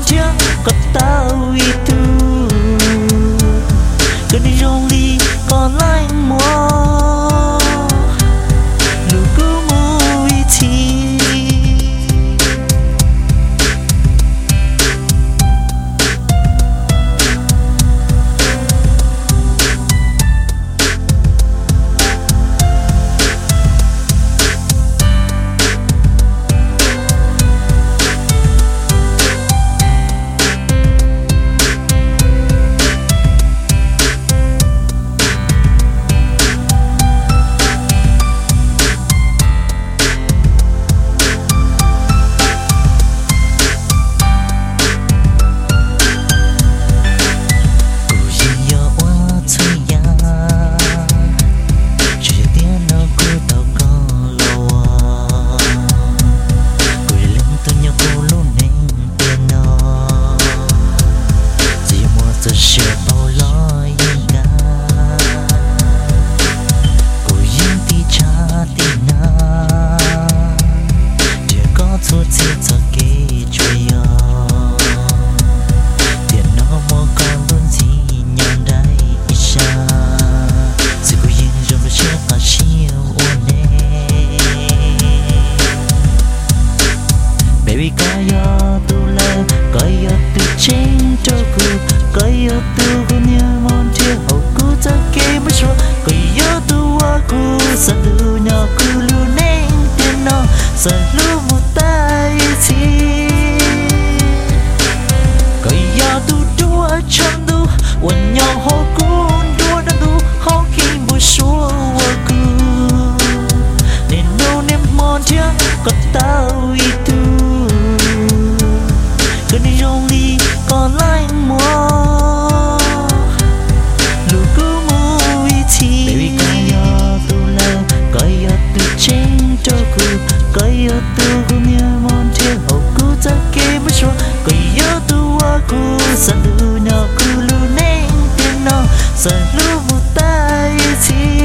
chưa có tao y tu cứ đi rong đi còn lạnh mua nụ cứ mùi thì baby kaya tu la kaya tu chinh cho cô kaya tu con nhớ mòn chia hậu cô ta kê mới cho kaya tu aku satu nhỏ cô luôn nên tiền nó selalu một tay thì kaya tu đua chân tu quần nhỏ họ cũng đua đã tu họ khi buổi xuống aku nên đâu nem mòn chia có tao y tu cứ đi rong đi còn lạnh mua nụ cứ mùi thì baby kaya tu la kaya tu chinh cho cô kaya tu con nhớ mòn chia hậu cô ta kê mới cho kaya tu aku selalu nhỏ cô luôn nên tiền nó selalu một tay thì